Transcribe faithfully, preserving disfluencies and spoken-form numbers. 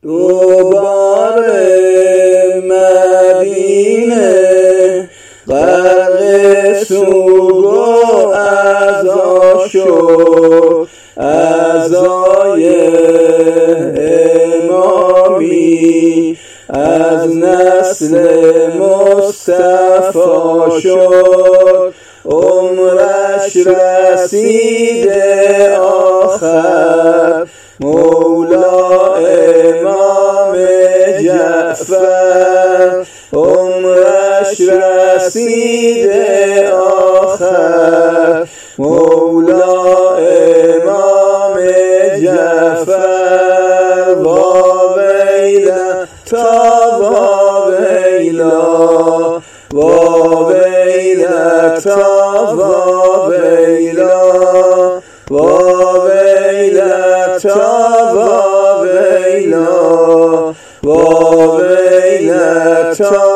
دوباره مدینه غرق سوگ و عزا شد، عزای امامی از نسل مصطفی شد. عمرش رسیده آخر مولا امام جعفر، عمرش رسیده آخر مولا امام جعفر. واویلا تا واویلا، واویلا تا واویلا، واویلا تا واویلا، واویلا تا